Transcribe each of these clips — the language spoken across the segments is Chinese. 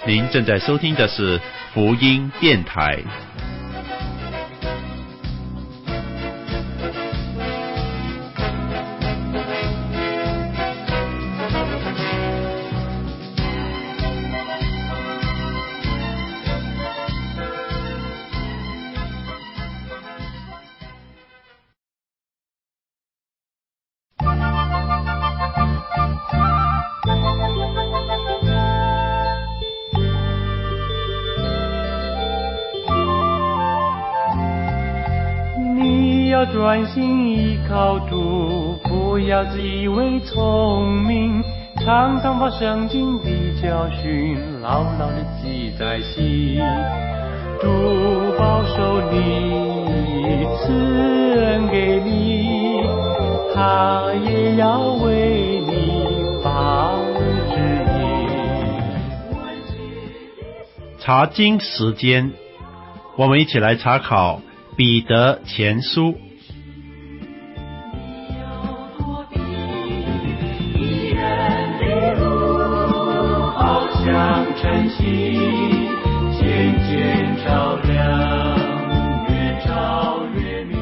您正在收听的是福音电台。 专心依靠主，不要自以为聪明，常常把圣经的教训牢牢地记在心。主保守你，赐恩给你，他也要为你把路指引。 查经时间，我们一起来查考彼得前书。 晨曦渐渐照亮，越照越明。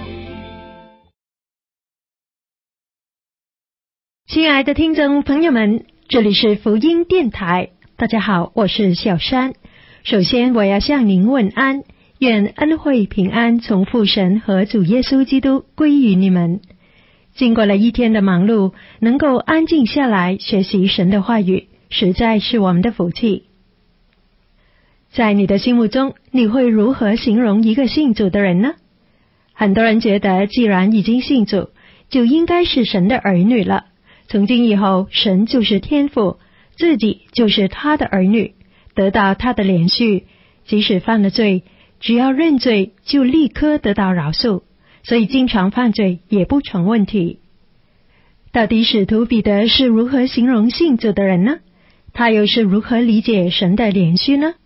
亲爱的听众朋友们，这里是福音电台，大家好，我是小珊。首先我要向您问安，愿恩惠平安从父神和主耶稣基督归于你们。经过了一天的忙碌，能够安静下来学习神的话语，实在是我们的福气。在你的心目中，你会如何形容一个信主的人呢？很多人觉得，既然已经信主，就应该是神的儿女了。从今以后，神就是天父，自己就是他的儿女，得到他的连续，即使犯了罪，只要认罪，就立刻得到饶恕，所以经常犯罪也不成问题。到底使徒彼得是如何形容信主的人呢？他又是如何理解神的连续呢？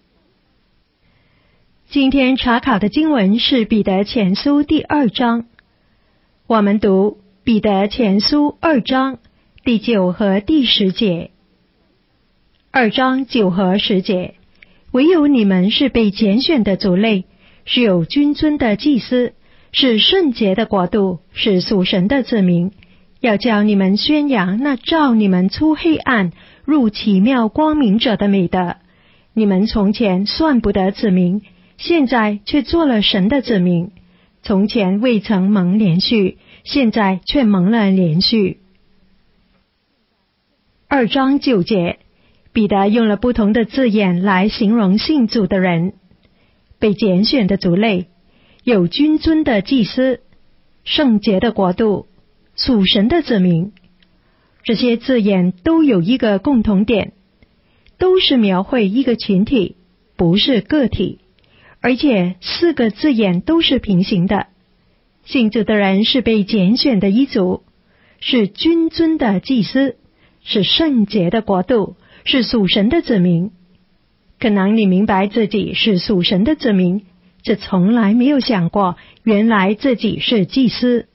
今天查考的经文是彼得前书第2章，我们读彼得前书2章第9和第10节。2章9和10节，唯有你们是被拣选的族类，是有君尊的祭司，是圣洁的国度，是属神的子民，要叫你们宣扬那照你们出黑暗入奇妙光明者的美德。你们从前算不得子民，现在却做了神的子民；从前未曾蒙连续，现在却蒙了连续。2章9节，彼得用了不同的字眼来形容信主的人：被拣选的族类，有君尊的祭司，圣洁的国度，属神的子民。这些字眼都有一个共同点，都是描绘一个群体，不是个体。而且4个字眼都是平行的。信主的人是被拣选的一族，是君尊的祭司，是圣洁的国度，是属神的子民。可能你明白自己是属神的子民，这从来没有想过，原来自己是祭司。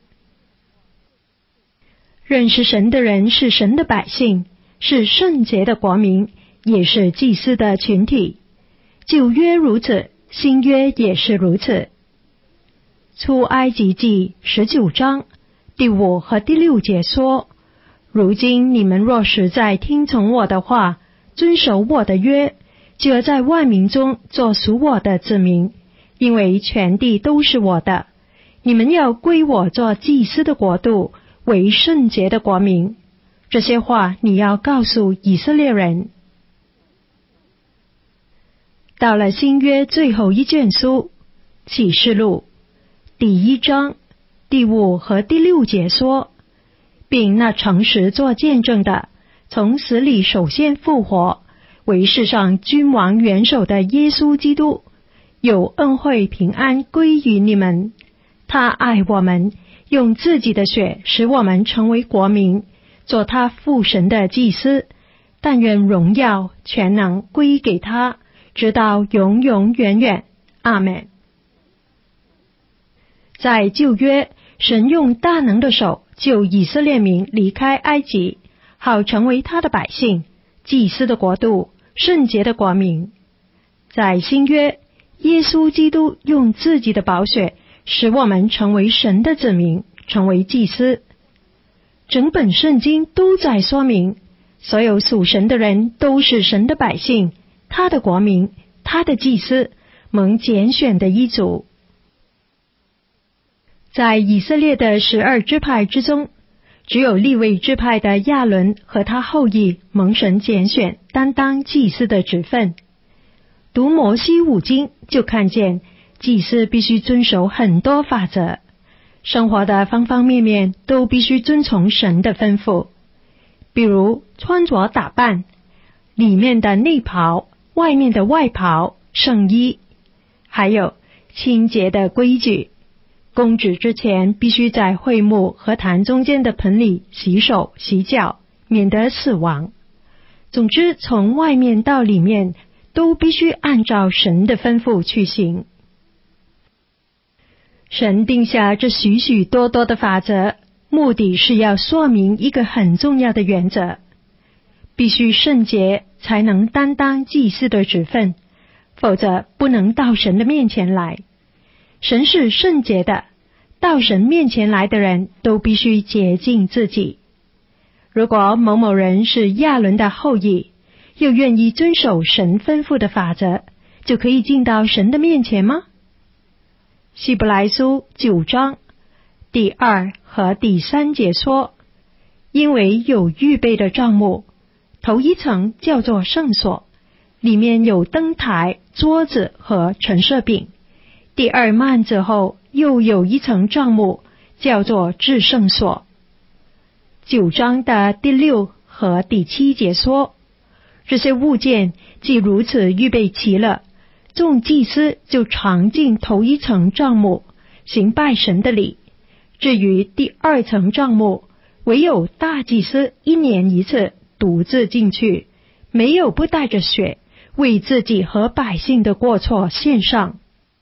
认识神的人是神的百姓，是圣洁的国民，也是祭司的群体。旧约如此，新约也是如此。出埃及记19章第5和第6节说：如今你们若实在听从我的话，遵守我的约，就要在万民中做属我的子民，因为全地都是我的。你们要归我做祭司的国度，为圣洁的国民。这些话你要告诉以色列人。到了新约最后一卷书启示录第1章第5和第6节说，并那诚实做见证的，从死里首先复活，为世上君王元首的耶稣基督，有恩惠平安归于你们。他爱我们，用自己的血使我们成为国民，做他父神的祭司。但愿荣耀全能归给他，直到永永远远。阿们。在旧约，神用大能的手救以色列民离开埃及，好成为他的百姓，祭司的国度， 圣洁的国民。在新约，耶稣基督用自己的宝血使我们成为神的子民，成为祭司。整本圣经都在说明，所有属神的人都是神的百姓，他的国民，他的祭司，蒙拣选的一族。在以色列的12支派之中，只有利未支派的亚伦和他后裔蒙神拣选，担当祭司的职分。读摩西五经就看见，祭司必须遵守很多法则，生活的方方面面都必须遵从神的吩咐。比如穿着打扮，里面的内袍，外面的外袍，圣衣，还有清洁的规矩。供职之前必须在会幕和坛中间的盆里洗手洗脚，免得死亡。总之，从外面到里面都必须按照神的吩咐去行。神定下这许许多多的法则，目的是要说明一个很重要的原则：必须圣洁才能担当祭司的职分，否则不能到神的面前来。神是圣洁的，到神面前来的人都必须洁净自己。如果某某人是亚伦的后裔，又愿意遵守神吩咐的法则，就可以进到神的面前吗？希伯来书9章第2和第3节说，因为有预备的帐幕，头一层叫做圣所，里面有灯台、桌子和陈设饼。第二幔子后又有一层帐幕，叫做至圣所。9章的第6和第7节说，这些物件既如此预备齐了，众祭司就常进头一层帐幕，行拜神的礼。至于第二层帐幕，唯有大祭司1年一次独自进去，没有不带着血，为自己和百姓的过错献上。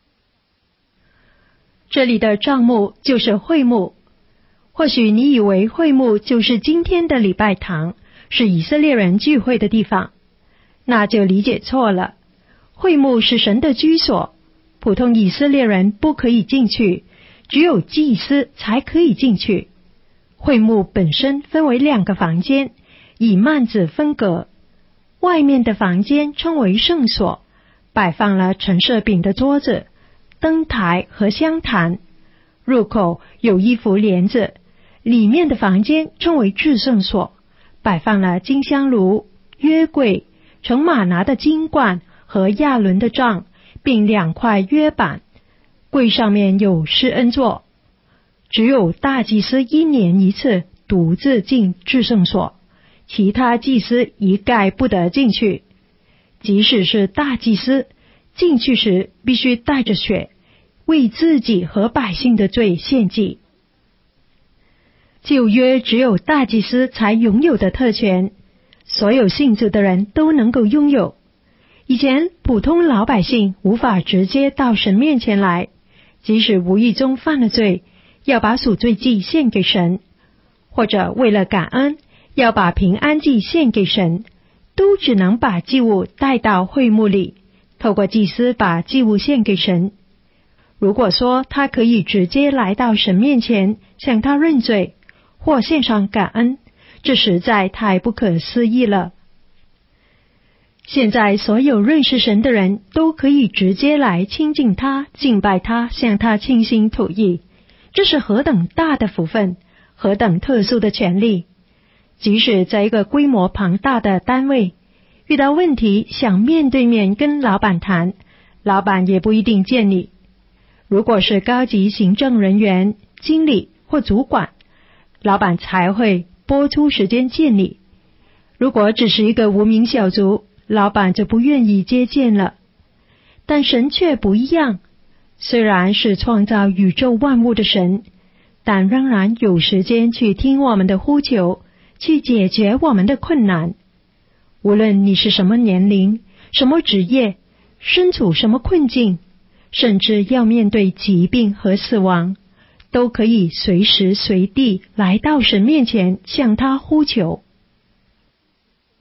这里的帐幕就是会幕。或许你以为会幕就是今天的礼拜堂，是以色列人聚会的地方，那就理解错了。会幕是神的居所，普通以色列人不可以进去，只有祭司才可以进去。会幕本身分为2个房间，以幔子分隔。外面的房间称为圣所，摆放了陈设饼的桌子、灯台和香坛。入口有一幅帘子。里面的房间称为至圣所，摆放了金香炉、约柜、盛玛拿的金罐和亚伦的杖，并2块约板。柜上面有施恩座。只有大祭司1年一次独自进至圣所，其他祭司一概不得进去。即使是大祭司，进去时必须带着血，为自己和百姓的罪献祭。旧约只有大祭司才拥有的特权，所有信主的人都能够拥有。以前普通老百姓无法直接到神面前来，即使无意中犯了罪，要把赎罪祭献给神，或者为了感恩，要把平安祭献给神，都只能把祭物带到会幕里，透过祭司把祭物献给神。如果说他可以直接来到神面前向他认罪或献上感恩，这实在太不可思议了。现在所有认识神的人都可以直接来亲近他、敬拜他、向他倾心吐意，这是何等大的福分，何等特殊的权利。即使在一个规模庞大的单位，遇到问题想面对面跟老板谈，老板也不一定见你。如果是高级行政人员、经理或主管，老板才会拨出时间见你。如果只是一个无名小卒，老板就不愿意接见了。但神却不一样，虽然是创造宇宙万物的神，但仍然有时间去听我们的呼求，去解决我们的困难。无论你是什么年龄、什么职业、身处什么困境，甚至要面对疾病和死亡，都可以随时随地来到神面前向他呼求。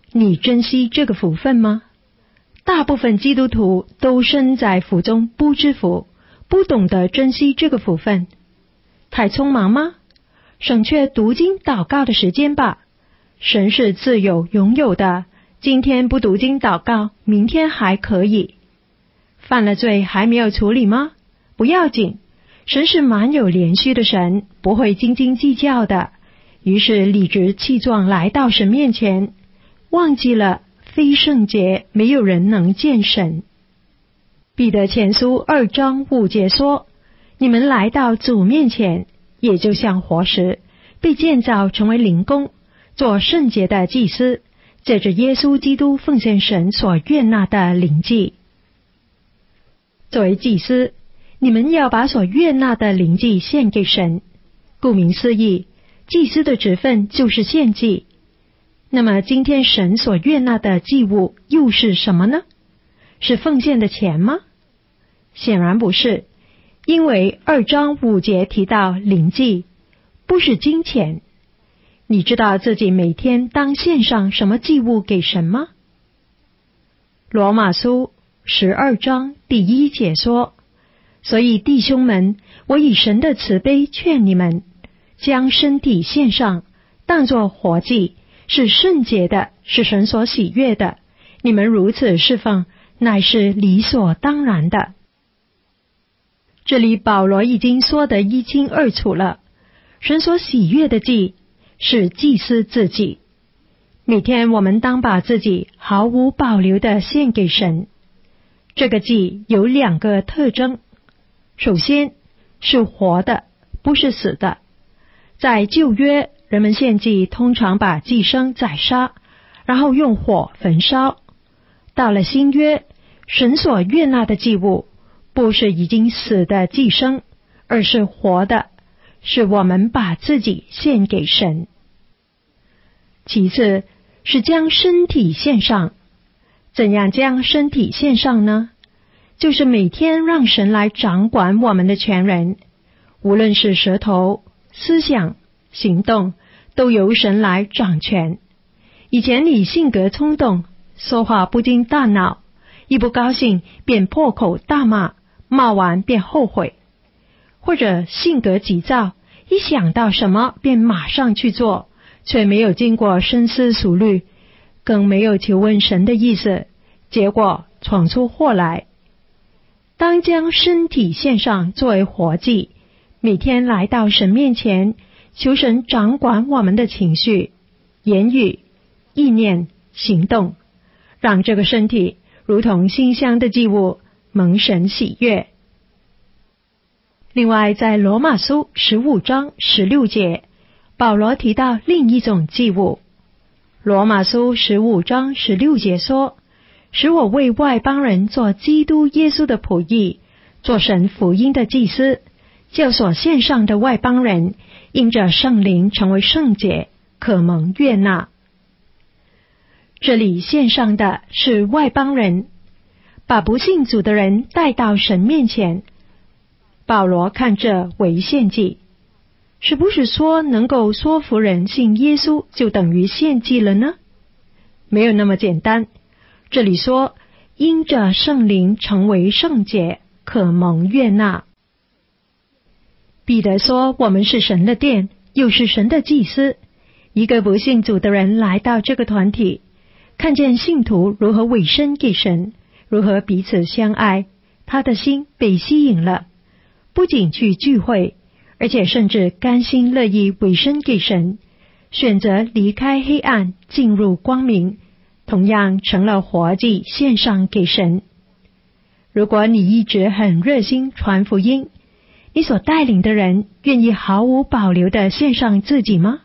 你珍惜这个福分吗？大部分基督徒都身在福中不知福，不懂得珍惜这个福分。太匆忙吗？省却读经祷告的时间吧。神是自有拥有的，今天不读经祷告，明天还可以。犯了罪还没有处理吗？不要紧，神是蛮有怜恤的神，不会斤斤计较的。于是理直气壮来到神面前，忘记了非圣洁没有人能见神。彼得前书2章5节说，你们来到主面前，也就像活石，被建造成为灵宫，做圣洁的祭司，借着耶稣基督奉献神所悦纳的灵祭。作为祭司，你们要把所悦纳的灵祭献给神。顾名思义，祭司的职分就是献祭。那么今天神所悦纳的祭物又是什么呢？是奉献的钱吗？显然不是，因为2章5节提到灵祭，不是金钱。你知道自己每天当献上什么祭物给神吗？罗马书12章第1节说，所以弟兄们，我以神的慈悲劝你们，将身体献上，当作活祭，是圣洁的，是神所喜悦的。你们如此侍奉，乃是理所当然的。这里保罗已经说得一清二楚了，神所喜悦的祭是祭司自己。每天我们当把自己毫无保留地献给神。这个祭有2个特征，首先是活的，不是死的。在旧约，人们献祭通常把祭牲宰杀，然后用火焚烧。到了新约，神所悦纳的祭物不是已经死的祭牲，而是活的，是我们把自己献给神。其次是将身体献上。怎样将身体献上呢？就是每天让神来掌管我们的全人，无论是舌头、思想、行动，都由神来掌权。以前你性格冲动，说话不经大脑，一不高兴便破口大骂，骂完便后悔；或者性格急躁，一想到什么便马上去做，却没有经过深思熟虑，更没有求问神的意思，结果闯出祸来。当将身体献上作为活祭，每天来到神面前，求神掌管我们的情绪、言语、意念、行动，让这个身体如同馨香的祭物，蒙神喜悦。另外，在罗马书15章16节，保罗提到另一种祭物。罗马书15章16节说，使我为外邦人做基督耶稣的仆役，做神福音的祭司，叫所献上的外邦人因着圣灵成为圣洁，可蒙悦纳。这里献上的是外邦人，把不信主的人带到神面前。保罗看这为献祭，是不是说能够说服人信耶稣就等于献祭了呢？没有那么简单。这里说因着圣灵成为圣洁，可蒙悦纳。彼得说我们是神的殿，又是神的祭司。一个不信主的人来到这个团体，看见信徒如何委身给神，如何彼此相爱，他的心被吸引了，不仅去聚会，而且甚至甘心乐意委身给神，选择离开黑暗进入光明，同样成了活祭献上给神。如果你一直很热心传福音，你所带领的人愿意毫无保留地献上自己吗？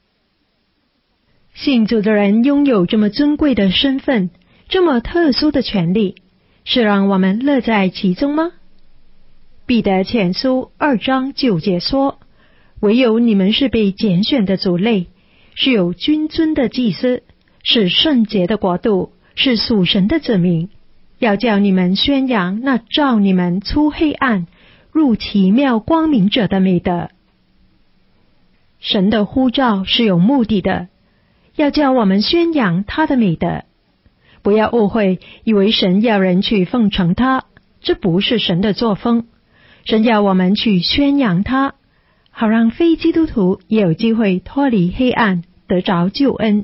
信主的人拥有这么尊贵的身份，这么特殊的权利，是让我们乐在其中吗？彼得前书2章9节说，唯有你们是被拣选的族类，是有君尊的祭司，是圣洁的国度，是属神的子民，要叫你们宣扬那召你们出黑暗入奇妙光明者的美德。神的呼召是有目的的， 要叫我们宣扬他的美德。不要误会，以为神要人去奉承他，这不是神的作风。神要我们去宣扬他，好让非基督徒也有机会脱离黑暗，得着救恩。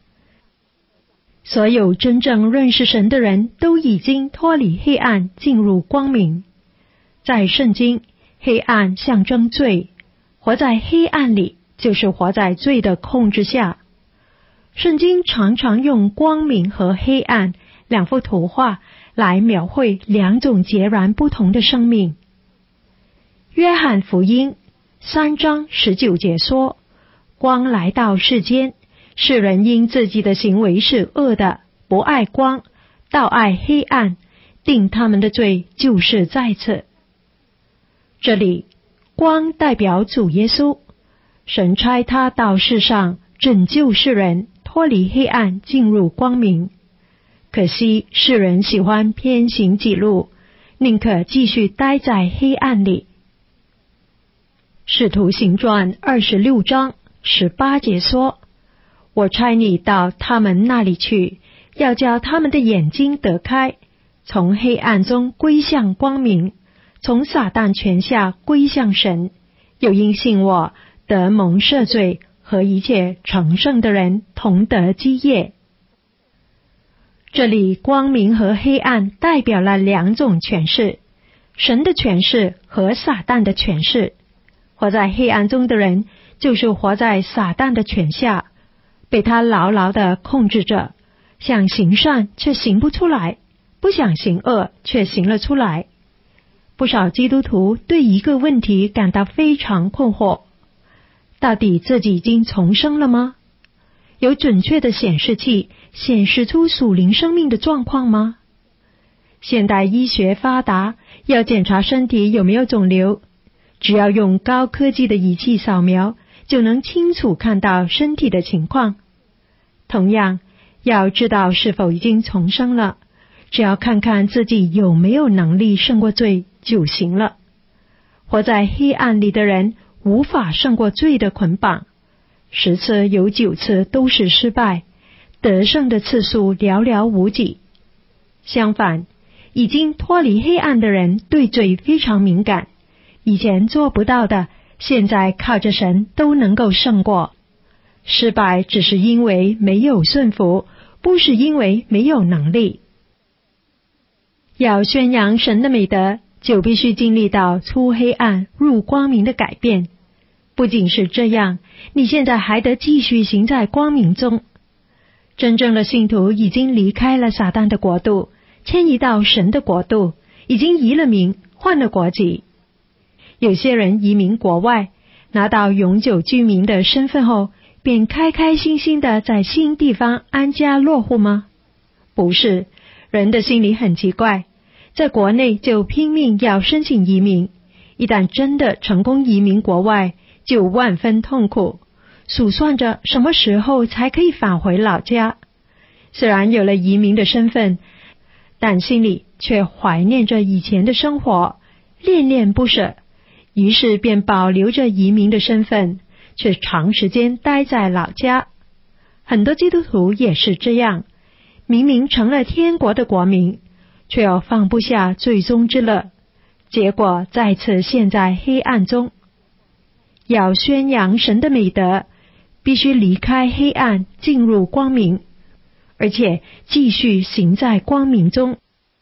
所有真正认识神的人都已经脱离黑暗，进入光明。在圣经，黑暗象征罪，活在黑暗里就是活在罪的控制下。圣经常常用光明和黑暗两幅图画来描绘两种截然不同的生命。约翰福音3章19节说，光来到世间，世人因自己的行为是恶的，不爱光，倒爱黑暗，定他们的罪就是在此。这里光代表主耶稣，神差他到世上拯救世人，脱离黑暗，进入光明。可惜世人喜欢偏行己路，宁可继续待在黑暗里。使徒行传26章18节说，我差你到他们那里去，要叫他们的眼睛得开，从黑暗中归向光明，从撒旦权下归向神，又因信我得蒙赦罪，和一切成圣的人同得基业。这里光明和黑暗代表了两种权势，神的权势和撒旦的权势。活在黑暗中的人，就是活在撒旦的权下，被他牢牢地控制着，想行善却行不出来，不想行恶却行了出来。不少基督徒对一个问题感到非常困惑，到底自己已经重生了吗？有准确的显示器显示出属灵生命的状况吗？现代医学发达，要检查身体有没有肿瘤，只要用高科技的仪器扫描，就能清楚看到身体的情况。同样，要知道是否已经重生了，只要看看自己有没有能力胜过罪就行了。活在黑暗里的人无法胜过罪的捆绑，10次有9次都是失败，得胜的次数寥寥无几。相反，已经脱离黑暗的人对罪非常敏感，以前做不到的，现在靠着神都能够胜过。失败只是因为没有顺服，不是因为没有能力。要宣扬神的美德，就必须经历到出黑暗入光明的改变。不仅是这样，你现在还得继续行在光明中。真正的信徒已经离开了撒旦的国度，迁移到神的国度，已经移了名，换了国籍。有些人移民国外，拿到永久居民的身份后，便开开心心的在新地方安家落户吗？不是，人的心里很奇怪，在国内就拼命要申请移民，一旦真的成功移民国外，就万分痛苦，数算着什么时候才可以返回老家。虽然有了移民的身份，但心里却怀念着以前的生活，恋恋不舍，于是便保留着移民的身份，却长时间待在老家。很多基督徒也是这样，明明成了天国的国民，却又放不下罪中之乐，结果再次陷在黑暗中。要宣扬神的美德，必须离开黑暗，进入光明，而且继续行在光明中。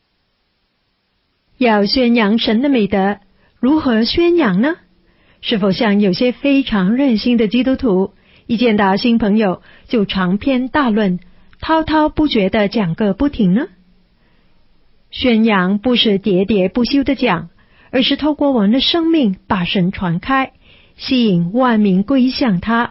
要宣扬神的美德，如何宣扬呢？是否像有些非常热心的基督徒，一见到新朋友就长篇大论，滔滔不绝地讲个不停呢？宣扬不是喋喋不休地讲，而是透过我们的生命把神传开，吸引万民归向他。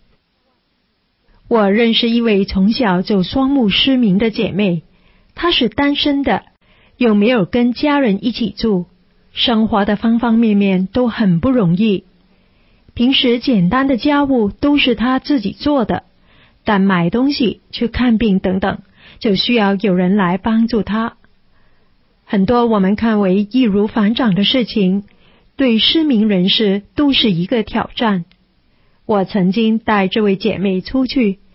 我认识一位从小就双目失明的姐妹，她是单身的，又没有跟家人一起住，生活的方方面面都很不容易。平时简单的家务都是她自己做的，但买东西、去看病等等，就需要有人来帮助她。很多我们看为易如反掌的事情，对失明人士都是一个挑战。我曾经带这位姐妹出去，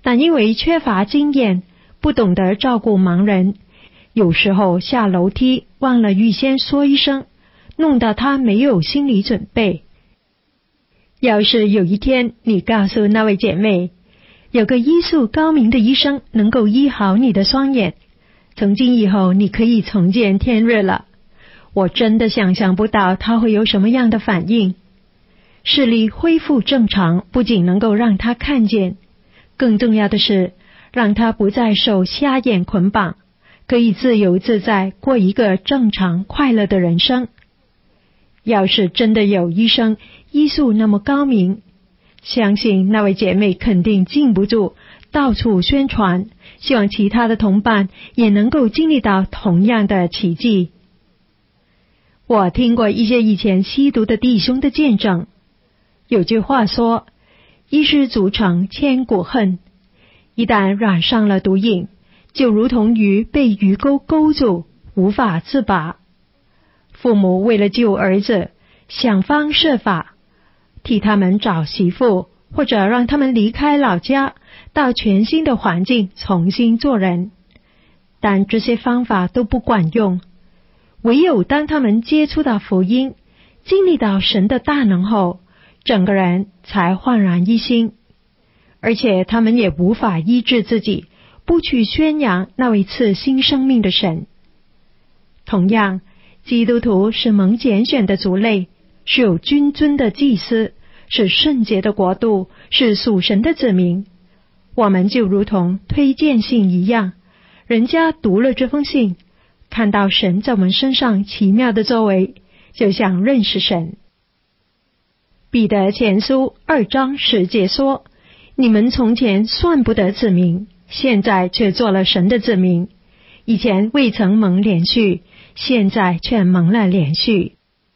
但因为缺乏经验，不懂得照顾盲人，有时候下楼梯忘了预先说一声，弄得他没有心理准备。要是有一天你告诉那位姐妹，有个医术高明的医生能够医好你的双眼，从今以后你可以重见天日了，我真的想象不到她会有什么样的反应。视力恢复正常，不仅能够让她看见，更重要的是让她不再受瞎眼捆绑，可以自由自在过一个正常快乐的人生。要是真的有医生医术那么高明，相信那位姐妹肯定禁不住到处宣传，希望其他的同伴也能够经历到同样的奇迹。我听过一些以前吸毒的弟兄的见证，有句话说，一失足成千古恨，一旦染上了毒瘾，就如同鱼被鱼钩勾住，无法自拔。父母为了救儿子，想方设法替他们找媳妇，或者让他们离开老家，到全新的环境重新做人。但这些方法都不管用，唯有当他们接触到福音，经历到神的大能后，整个人才焕然一新。而且他们也无法医治自己，不去宣扬那位赐新生命的神。同样，基督徒是蒙拣选的族类，是有君尊的祭司，是圣洁的国度，是属神的子民。我们就如同推荐信一样，人家读了这封信，看到神在我们身上奇妙的作为，就想认识神。彼得前书2章10节说，你们从前算不得子民，现在却做了神的子民，以前未曾蒙连续，现在却蒙了连续。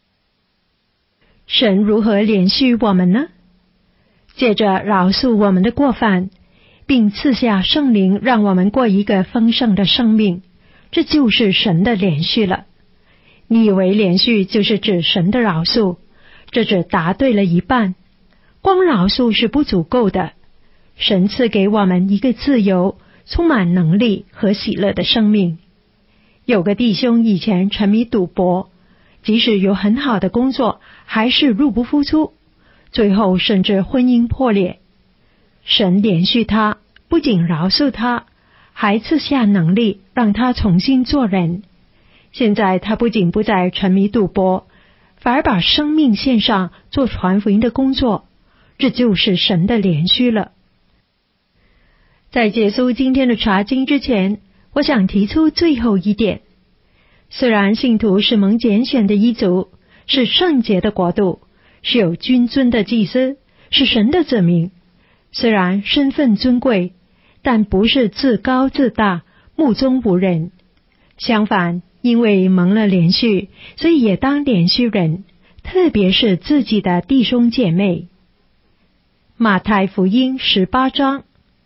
神如何连续我们呢？借着饶恕我们的过犯，并赐下圣灵，让我们过一个丰盛的生命，这就是神的连续了。你以为连续就是指神的饶恕，这只答对了一半，光饶恕是不足够的。神赐给我们一个自由、充满能力和喜乐的生命。有个弟兄以前沉迷赌博，即使有很好的工作，还是入不敷出，最后甚至婚姻破裂。神连续他，不仅饶恕他，还赐下能力让他重新做人。现在他不仅不再沉迷赌博，反而把生命献上做传福音的工作，这就是神的连续了。在结束今天的查经之前，我想提出最后一点。虽然信徒是蒙拣选的一族，是圣洁的国度，是有君尊的祭司，是神的子民，虽然身份尊贵，但不是自高自大、目中无人。相反，因为蒙了连续，所以也当连续人，特别是自己的弟兄姐妹。马太福音18章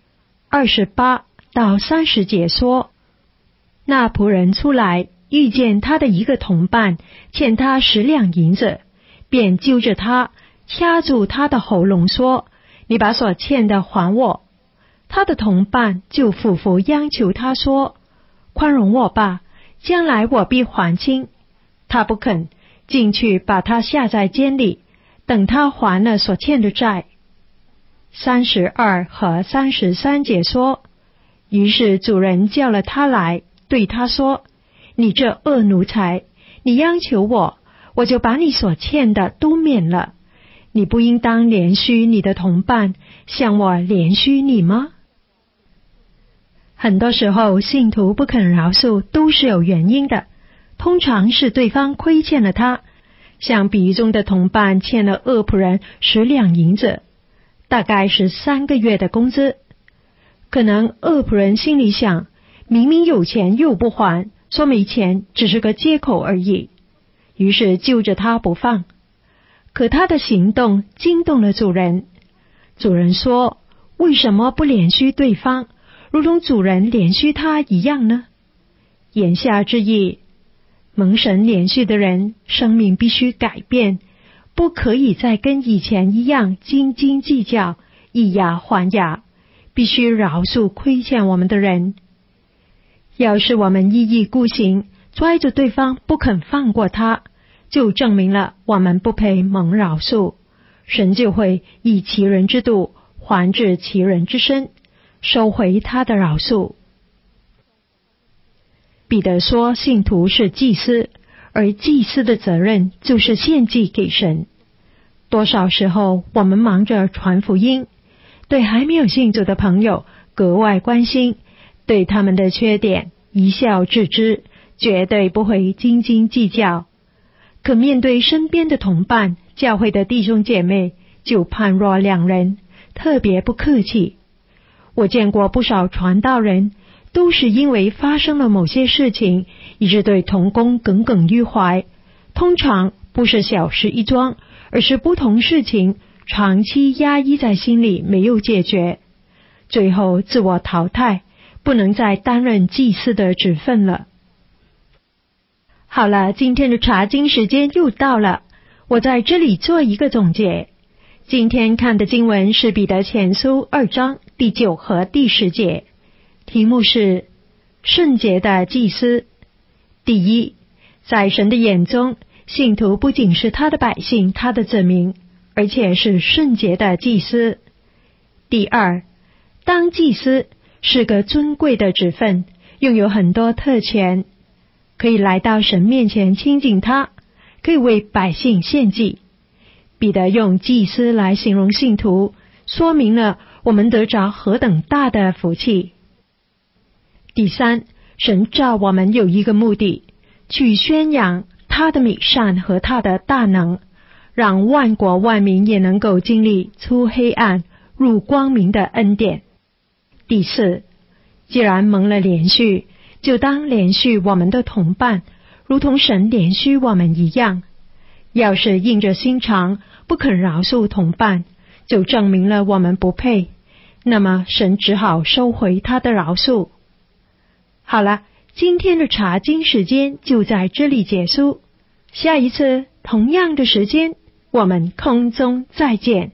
28到30节说，那仆人出来，遇见他的一个同伴欠他10两银子，便揪着他，掐住他的喉咙说，你把所欠的还我。他的同伴就俯伏央求他说，宽容我吧，将来我必还清。他不肯，进去把他下在监里，等他还了所欠的债。32和33节说，于是主人叫了他来，对他说，你这恶奴才，你央求我，我就把你所欠的都免了。你不应当连续你的同伴，像我连续你吗？很多时候信徒不肯饶恕都是有原因的，通常是对方亏欠了他，像比喻中的同伴欠了恶仆人10两银子，大概是3个月的工资。可能恶仆人心里想，明明有钱又不还，说没钱只是个借口而已，于是揪着他不放。可他的行动惊动了主人，主人说，为什么不连续对方，如同主人连续他一样呢？言下之意，蒙神连续的人生命必须改变，不可以再跟以前一样斤斤计较，以牙还牙， 必须饶恕亏欠我们的人。要是我们一意孤行，拽着对方不肯放过他，就证明了我们不配蒙饶恕，神就会以其人之度还治其人之身，收回他的饶恕。彼得说，信徒是祭司，而祭司的责任就是献祭给神。多少时候我们忙着传福音，对还没有信主的朋友格外关心，对他们的缺点一笑置之，绝对不会斤斤计较。可面对身边的同伴、教会的弟兄姐妹，就判若两人，特别不客气。我见过不少传道人，都是因为发生了某些事情，一直对同工耿耿于怀，通常不是小事一桩，而是不同事情长期压抑在心里没有解决，最后自我淘汰，不能再担任祭司的职分了。好了，今天的查经时间又到了，我在这里做一个总结。今天看的经文是彼得前书2章第9和第10节，题目是圣洁的祭司。第一，在神的眼中，信徒不仅是他的百姓，他的子民，而且是圣洁的祭司。第二，当祭司是个尊贵的职分，拥有很多特权，可以来到神面前亲近他，可以为百姓献祭。彼得用祭司来形容信徒，说明了我们得着何等大的福气。第三，神召我们有一个目的，去宣扬他的美善和他的大能，让万国万民也能够经历出黑暗入光明的恩典。第四，既然蒙了连续，就当连续我们的同伴，如同神连续我们一样。要是硬着心肠不肯饶恕同伴，就证明了我们不配，那么神只好收回他的饶恕。好了，今天的查经时间就在这里结束，下一次同样的时间，我们空中再见。